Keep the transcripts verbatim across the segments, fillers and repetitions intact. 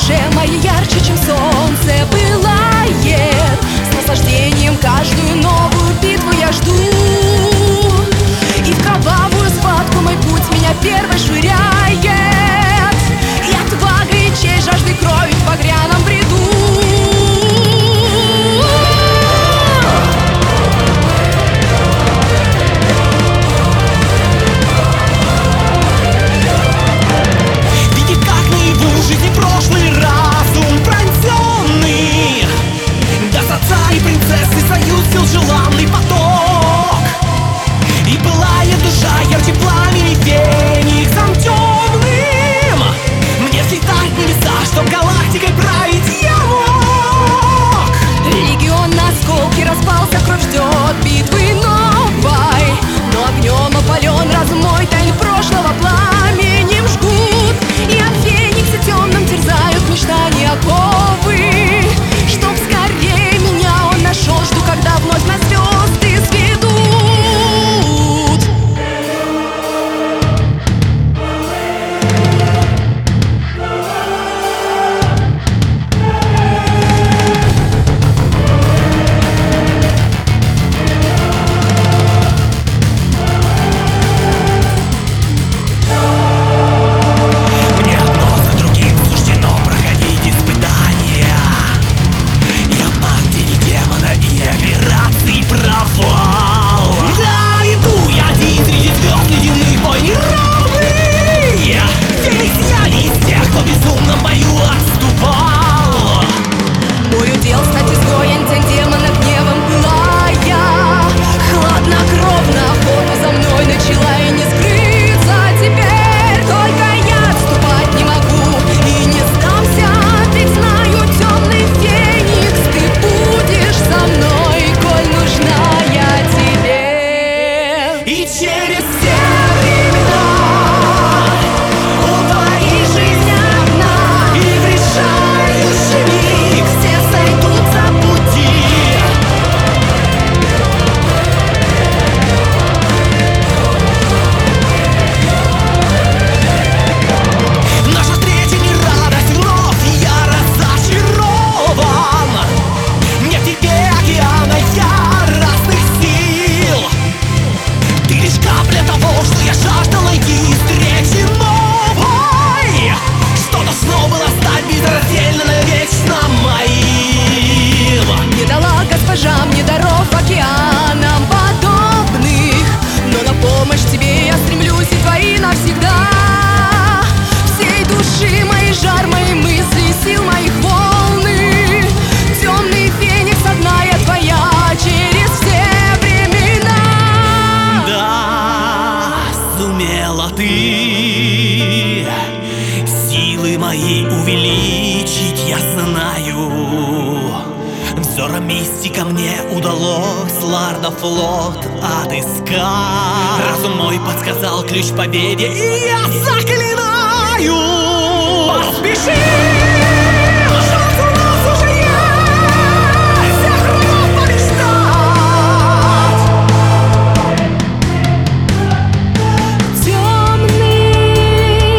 душе моей ярче, чем солнце пылает. С наслаждением каждую новую битву я жду. И в кровавую схватку мой путь меня первой швыряет. И отвага и честь, жажды крови в багряном бреду. Желанный поток, и пылает душа ярче пламени фениксом темным. Мне взлетать в небеса, чтоб галактикой править я мог. Легион на осколки распался, кровь ждет битвы новой. Но огнем опален разум мой, тайны прошлого пламенем жгут. И от феникса темным терзают мечтания оковы. Чтоб скорее меня он нашел, жду, когда вновь на звезды сведут. Мне одно за другим суждено проходить испытания. Я в магии демона и операции провал. Да, иду я один среди звезд ледяных, бой неравный. Феникс я не из тех, кто безумно в бою отступал. Мой удел стать изгоем, тень демона гневом пылая. Хладнокровно охота за мной начала, и не скрыться теперь. Только я отступать не могу и не сдамся, ведь знаю, темный феникс, ты будешь со мной, коль нужна я тебе. И через все времена у твоей жизни одна, и в решающий миг все сойдутся в пути. Наша встреча не радость, вновь я разочарован. Нет в тебе океана яростных сил. Ты лишь капля того, что я жаждал найти, встречи новой, что должно было стать безраздельно навечно моим. Не дала госпожа мне даров океанам подобных, но на помощь тебе я стремлюсь, и твои навсегда. Всей души моей жар, мои мысли, сил моих волны. Темный феникс, одна я твоя через все времена. Да, сумела ты силы мои увеличить, я знаю. Взором мистика мне удалось Ларда флот отыскать. Разум мой подсказал ключ к победе, и я заклинаю: поспеши! Шанс у нас уже есть всех врагов побеждать. Темный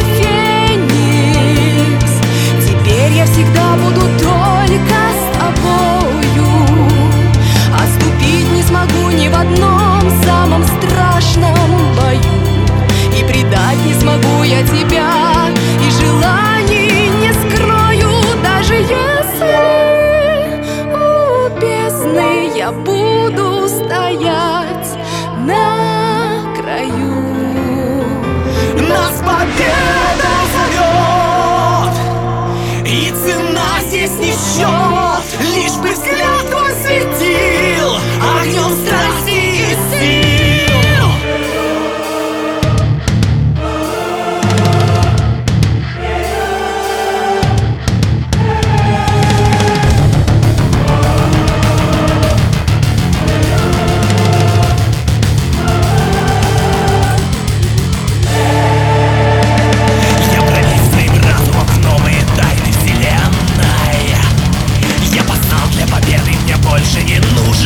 феникс, теперь я всегда буду только с тобою. Оступить не смогу ни в одном самом страшном бою. И предать не смогу я тебя, и желаний не скрою. Даже если у бездны я буду стоять на краю. Нас победа зовет, и цена здесь не в счет. Лишь бы взгляд твой светил огнем страсти и сил. Я проник своим разумом в новые тайны вселенной. Я познал, для победы мне больше не нужен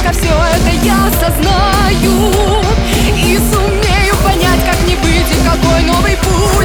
только все это я осознаю и сумею понять, как не быть и какой новый путь.